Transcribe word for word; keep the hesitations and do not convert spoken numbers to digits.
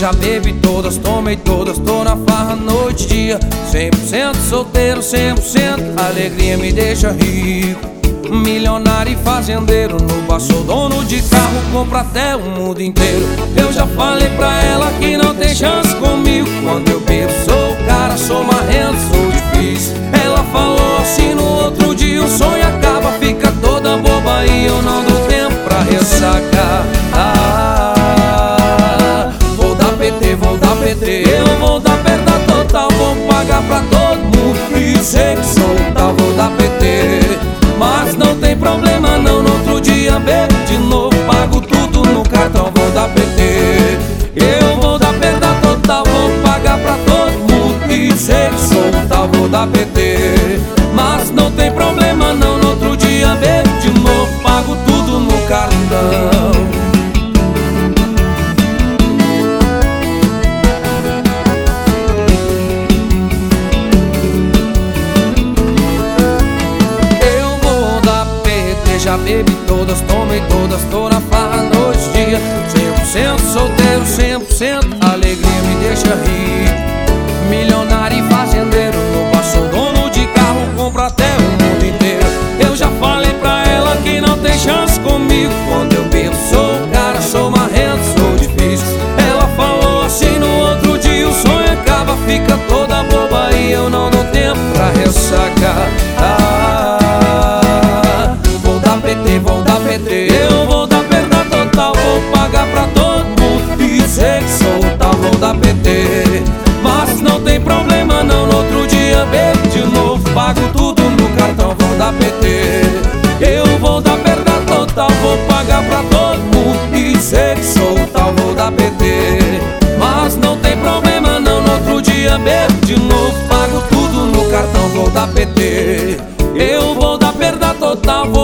já bebi todas, tomei todas, tô na farra noite e dia. Cem por cento solteiro, cem por cento alegria me deixa rico. Milionário e fazendeiro, no bar sou dono de carro, compro até o mundo inteiro. Eu já falei pra ela que não tem chance comigo. Quando eu bebo sou o cara, sou marrento, sou difícil. Ela falou assim no outro dia, o sonho acaba, fica toda boba e eu não dou tempo pra ressacar. Ah, vou dar P T, vou dar P T, eu vou dar perda total, vou pagar pra todo mundo e sei que soltar, vou dar P T. Mas não tem problema não, no outro dia bebo de novo, pago tudo no cartão, vou dar P T. Eu vou dar perda total, vou pagar pra todo mundo e sei que soltar, vou dar P T. Mas não tem problema não, no outro dia bebo de novo, pago tudo no cartão. Já bebi todas, tomei todas, tô na farra noite e dia. Cem por cento solteiro, cem por cento alegria me deixa rico. Milionário e fazendeiro, no bar sou dono de carro, compro até o mundo inteiro. Eu já falei pra ela que não tem chance comigo. Quando eu bebo sou o cara, sou marrento, sou difícil. Ela falou assim no outro dia, o sonho acaba, fica toda boba e eu não dou tempo pra ressacar. Ah, vou dar P T, eu vou dar perda total, vou pagar pra todo mundo e sei que soltar, vou dar P T. Mas não tem problema não, no outro dia bebo de novo, pago tudo no cartão, vou dar P T. Eu vou dar perda total, vou pagar pra todo mundo e sei que soltar, vou dar P T. Mas não tem problema não, no outro dia bebo de novo, pago tudo no cartão, vou dar P T. Eu vou dar perda total, vou